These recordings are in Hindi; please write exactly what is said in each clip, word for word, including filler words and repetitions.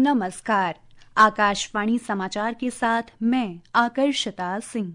नमस्कार। आकाशवाणी समाचार के साथ मैं आकर्षिता सिंह।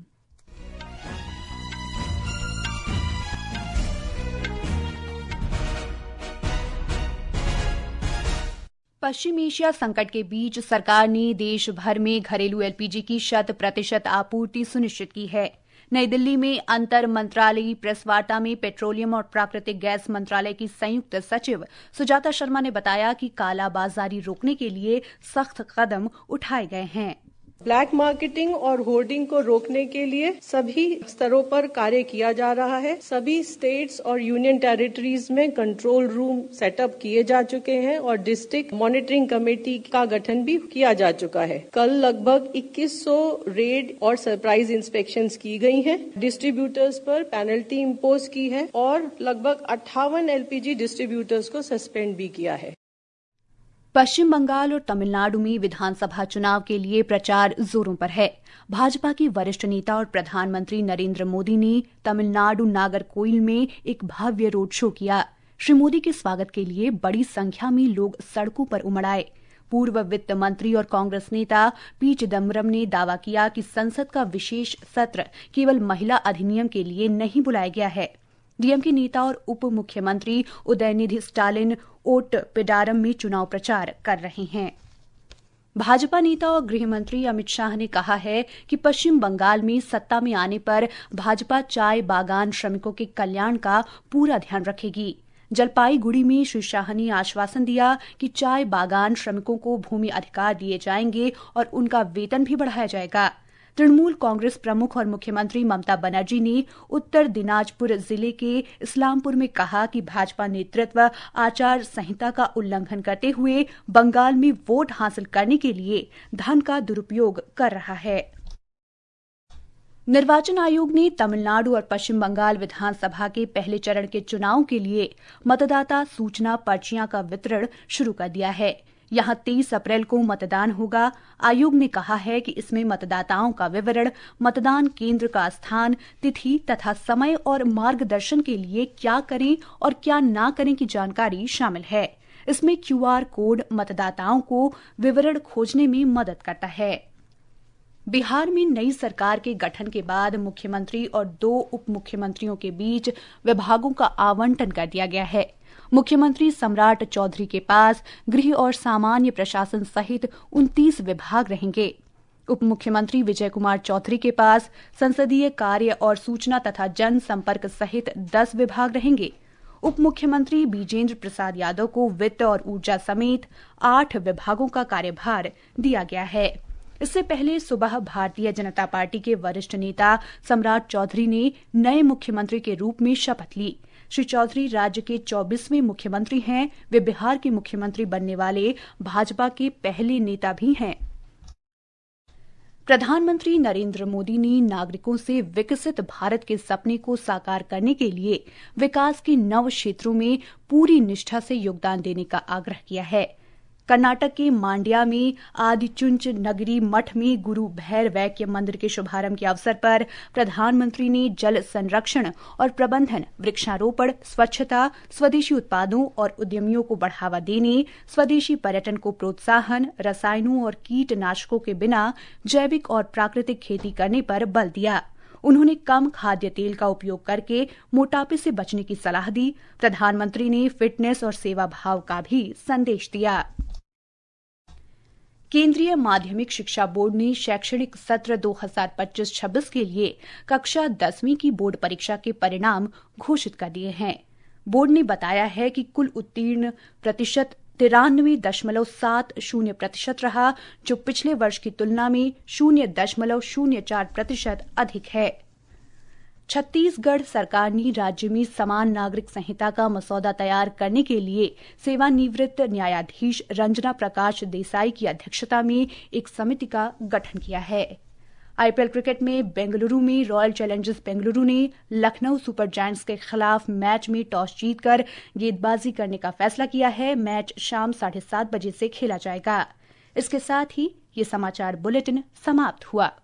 पश्चिम एशिया संकट के बीच सरकार ने देश भर में घरेलू एलपीजी की शत प्रतिशत आपूर्ति सुनिश्चित की है। नई दिल्ली में अंतर मंत्रालयी प्रेस वार्ता में पेट्रोलियम और प्राकृतिक गैस मंत्रालय की संयुक्त सचिव सुजाता शर्मा ने बताया कि कालाबाजारी रोकने के लिए सख्त कदम उठाए गए हैं। ब्लैक मार्केटिंग और होर्डिंग को रोकने के लिए सभी स्तरों पर कार्य किया जा रहा है। सभी स्टेट्स और यूनियन टेरिटरीज में कंट्रोल रूम सेटअप किए जा चुके हैं और डिस्ट्रिक्ट मॉनिटरिंग कमेटी का गठन भी किया जा चुका है। कल लगभग इक्कीस सौ रेड और सरप्राइज इंस्पेक्शंस की गई हैं। डिस्ट्रीब्यूटर्स पर पेनल्टी इम्पोज की है और लगभग अट्ठावन एलपीजी डिस्ट्रीब्यूटर्स को सस्पेंड भी किया है। पश्चिम बंगाल और तमिलनाडु में विधानसभा चुनाव के लिए प्रचार जोरों पर है। भाजपा के वरिष्ठ नेता और प्रधानमंत्री नरेंद्र मोदी ने तमिलनाडु नागरकोइल में एक भव्य रोड शो किया। श्री मोदी के स्वागत के लिए बड़ी संख्या में लोग सड़कों पर उमड़ आए। पूर्व वित्त मंत्री और कांग्रेस नेता पी चिदम्बरम ने दावा किया कि संसद का विशेष सत्र केवल महिला अधिनियम के लिए नहीं बुलाया गया है। डीएमके नेता और उप मुख्यमंत्री उदयनिधि स्टालिन ओट पिडारम में चुनाव प्रचार कर रहे हैं। भाजपा नेता और गृह मंत्री अमित शाह ने कहा है कि पश्चिम बंगाल में सत्ता में आने पर भाजपा चाय बागान श्रमिकों के कल्याण का पूरा ध्यान रखेगी। जलपाईगुड़ी में श्री शाह ने आश्वासन दिया कि चाय बागान श्रमिकों को भूमि अधिकार दिए जाएंगे और उनका वेतन भी बढ़ाया जाएगा। तृणमूल कांग्रेस प्रमुख और मुख्यमंत्री ममता बनर्जी ने उत्तर दिनाजपुर जिले के इस्लामपुर में कहा कि भाजपा नेतृत्व आचार संहिता का उल्लंघन करते हुए बंगाल में वोट हासिल करने के लिए धन का दुरुपयोग कर रहा है। निर्वाचन आयोग ने तमिलनाडु और पश्चिम बंगाल विधानसभा के पहले चरण के चुनाव के लिए मतदाता सूचना पर्चियां का वितरण शुरू कर दिया है। यहां तेईस अप्रैल को मतदान होगा। आयोग ने कहा है कि इसमें मतदाताओं का विवरण, मतदान केंद्र का स्थान, तिथि तथा समय और मार्गदर्शन के लिए क्या करें और क्या ना करें की जानकारी शामिल है। इसमें क्यूआर कोड मतदाताओं को विवरण खोजने में मदद करता है। बिहार में नई सरकार के गठन के बाद मुख्यमंत्री और दो उप मुख्यमंत्रियों के बीच विभागों का आवंटन कर दिया गया है। मुख्यमंत्री सम्राट चौधरी के पास गृह और सामान्य प्रशासन सहित उनतीस विभाग रहेंगे। उप मुख्यमंत्री विजय कुमार चौधरी के पास संसदीय कार्य और सूचना तथा जनसंपर्क सहित दस विभाग रहेंगे। उप मुख्यमंत्री बीजेंद्र प्रसाद यादव को वित्त और ऊर्जा समेत आठ विभागों का कार्यभार दिया गया है। इससे पहले सुबह भारतीय जनता पार्टी के वरिष्ठ नेता सम्राट चौधरी ने नए मुख्यमंत्री के रूप में शपथ ली। श्री चौधरी राज्य के चौबीसवें मुख्यमंत्री हैं। वे बिहार के मुख्यमंत्री बनने वाले भाजपा के पहले नेता भी हैं। प्रधानमंत्री नरेंद्र मोदी ने नागरिकों से विकसित भारत के सपने को साकार करने के लिए विकास के नव क्षेत्रों में पूरी निष्ठा से योगदान देने का आग्रह किया है। कर्नाटक के मांड्या में आदिचुंच नगरी मठ में गुरु भैरवैक्य मंदिर के शुभारंभ के अवसर पर प्रधानमंत्री ने जल संरक्षण और प्रबंधन, वृक्षारोपण, स्वच्छता, स्वदेशी उत्पादों और उद्यमियों को बढ़ावा देने, स्वदेशी पर्यटन को प्रोत्साहन, रसायनों और कीटनाशकों के बिना जैविक और प्राकृतिक खेती करने पर बल दिया। उन्होंने कम खाद्य तेल का उपयोग करके मोटापे से बचने की सलाह दी। प्रधानमंत्री ने फिटनेस और सेवा भाव का भी संदेश दिया। केंद्रीय माध्यमिक शिक्षा बोर्ड ने शैक्षणिक सत्र दो हज़ार पच्चीस छब्बीस के लिए कक्षा दसवीं की बोर्ड परीक्षा के परिणाम घोषित कर दिए हैं। बोर्ड ने बताया है कि कुल उत्तीर्ण प्रतिशत तिरानवे दशमलव सात शून्य प्रतिशत रहा, जो पिछले वर्ष की तुलना में शून्य दशमलव शून्य चार प्रतिशत अधिक है। छत्तीसगढ़ सरकार ने राज्य में समान नागरिक संहिता का मसौदा तैयार करने के लिए सेवानिवृत्त न्यायाधीश रंजना प्रकाश देसाई की अध्यक्षता में एक समिति का गठन किया है। आईपीएल क्रिकेट में बेंगलुरु में रॉयल चैलेंजर्स बेंगलुरु ने लखनऊ सुपर जायंट्स के खिलाफ मैच में टॉस जीतकर गेंदबाजी करने का फैसला किया है। मैच शाम साढ़े सात बजे से खेला जाएगा। इसके साथ ही ये समाचार बुलेटिन समाप्त हुआ।